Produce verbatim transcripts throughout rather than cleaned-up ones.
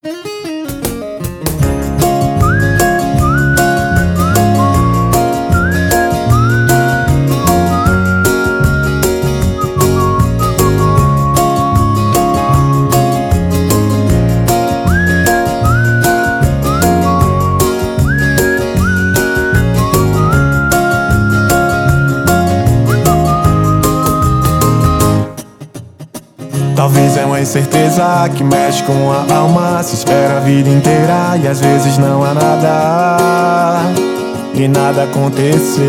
Talvez é uma incerteza que mexe com a alma. Se espera a vida inteira e às vezes não há nada, e nada aconteceu.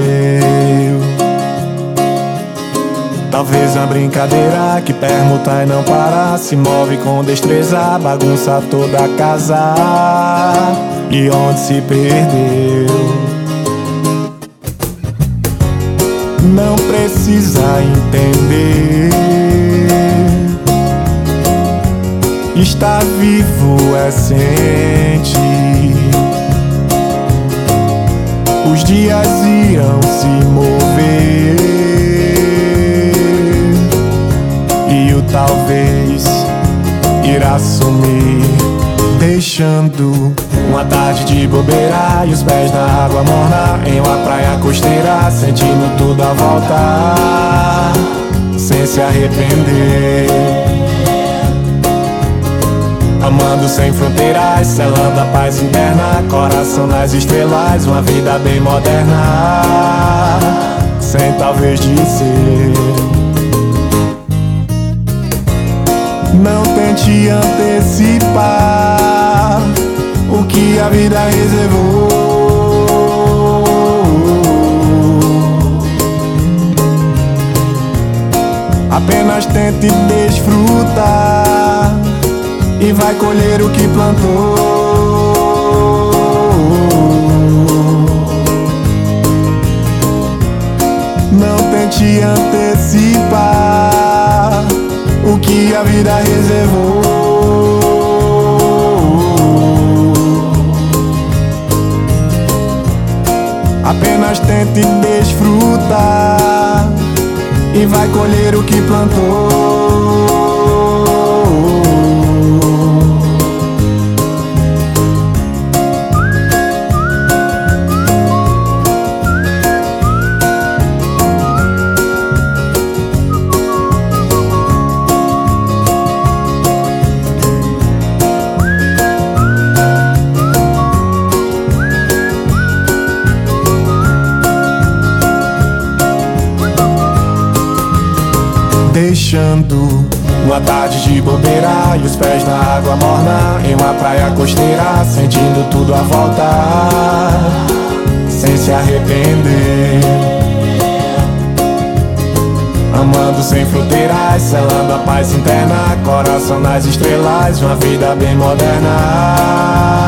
Talvez uma brincadeira que permuta e não para, se move com destreza, bagunça toda a casa, e onde se perdeu. Não precisa entender, estar vivo é sente. Os dias irão se mover, e o talvez irá sumir, deixando uma tarde de bobeira e os pés na água morna, em uma praia costeira, sentindo tudo à volta, sem se arrepender. Amando sem fronteiras, selando a paz interna, coração nas estrelas, uma vida bem moderna, sem talvez dizer. Não tente antecipar o que a vida reservou. Apenas tente desfrutar e vai colher o que plantou. Não tente antecipar o que a vida reservou. Apenas tente desfrutar e vai colher o que plantou. Deixando uma tarde de bobeira e os pés na água morna, em uma praia costeira, sentindo tudo à volta, sem se arrepender. Amando sem fronteiras, selando a paz interna, coração nas estrelas, uma vida bem moderna,